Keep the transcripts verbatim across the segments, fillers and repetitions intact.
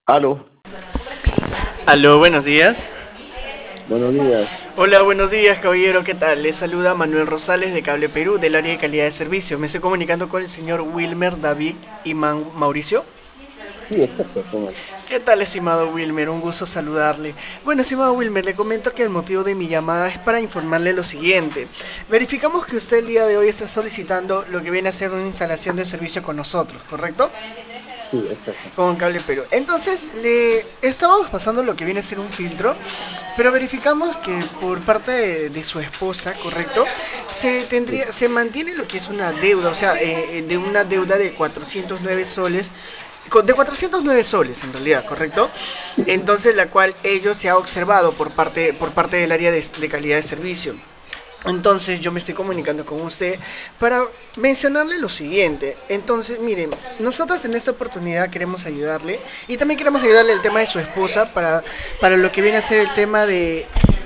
Aló, Aló, buenos días. buenos días. Hola, buenos días, caballero. ¿Qué tal? Les saluda Manuel Rosales de Cable Perú, del área de calidad de servicio. Me estoy comunicando con el señor Wilmer David y Mauricio. Sí, exacto, ¿cómo es? ¿Qué tal, estimado Wilmer? Un gusto saludarle. Bueno, estimado Wilmer, le comento que el motivo de mi llamada es para informarle lo siguiente. Verificamos que usted el día de hoy está solicitando lo que viene a ser una instalación de servicio con nosotros, ¿correcto? Sí, exacto. Con Cable Perú. Entonces, le estábamos pasando lo que viene a ser un filtro, pero verificamos que por parte de, de su esposa, ¿correcto? Se Sí, tendría, se mantiene lo que es una deuda, o sea, eh, de una deuda de cuatrocientos nueve soles, co- de cuatrocientos nueve soles en realidad, ¿correcto? Entonces, la cual ello se ha observado por parte, por parte del área de, de calidad de servicio. Entonces yo me estoy comunicando con usted para mencionarle lo siguiente. Entonces, miren, nosotros en esta oportunidad queremos ayudarle y también queremos ayudarle el tema de su esposa para, para lo que viene a ser el tema de,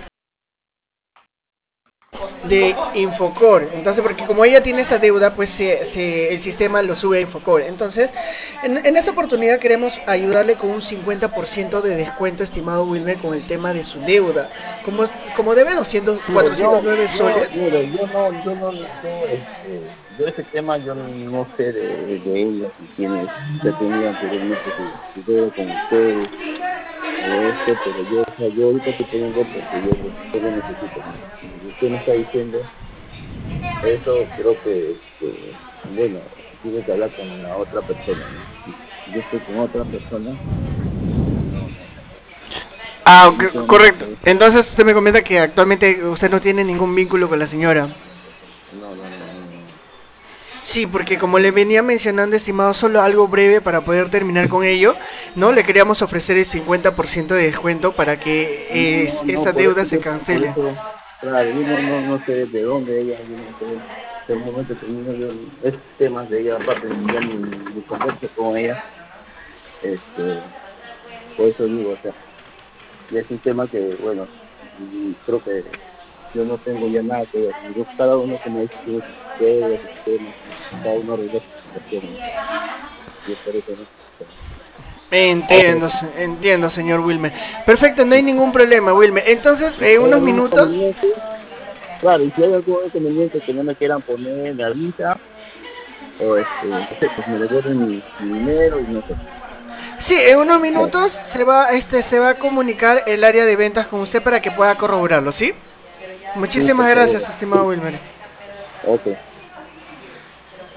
de Infocor. Entonces, porque como ella tiene esa deuda, pues se, se- el sistema lo sube a Infocor. Entonces, en, en esta oportunidad queremos ayudarle con un cincuenta por ciento de descuento, estimado Wilmer, con el tema de su deuda. Como, como debe doscientos, mira, cuatrocientos yo, nueve yo, soles. mira, yo no, yo no, yo, este, yo ese tema yo no sé de, de ella, si tiene, ya tenía anteriormente su, su deuda con ustedes o esto, pero yo, o sea, yo ahorita estoy poniendo porque yo, yo lo necesito, ¿no? Si usted me está diciendo eso, creo que, este, bueno, tiene que hablar con la otra persona, ¿no? Si yo estoy con otra persona, no, no, no, Ah, no ok, tengo nada que correcto. ver. Entonces usted me comenta que actualmente usted no tiene ningún vínculo con la señora. No, no, no, no, no. Sí, porque como le venía mencionando, estimado, solo algo breve para poder terminar con ello, ¿no? Le queríamos ofrecer el cincuenta por ciento de descuento para que eh, No, no, esa por eso deuda se yo, por cancele. eso, claro, yo no, no, no sé de dónde ella, yo no sé, de momento termino yo, es temas de ella, aparte de ya mi, mi converso con ella, este, por eso digo, o sea, y es un tema que, bueno, y creo que yo no tengo ya nada que ver, yo, cada uno como dice, tiene sus deudas, sus temas, y cada uno arregla su situación, ¿no? Y es por eso, ¿no? Entiendo, se- entiendo, señor Wilmer. Perfecto, no hay ningún problema, Wilmer. Entonces, Si en hay unos algún minutos. inconveniente, claro, y si hay algún inconveniente que no me quieran poner la visa, o este, no sé, pues me devuelven mi, mi dinero y no sé. Sí, en unos Claro. minutos se va, este, se va a comunicar el área de ventas con usted para que pueda corroborarlo, ¿sí? Sí, Muchísimas por favor. gracias, estimado Wilmer. Ok.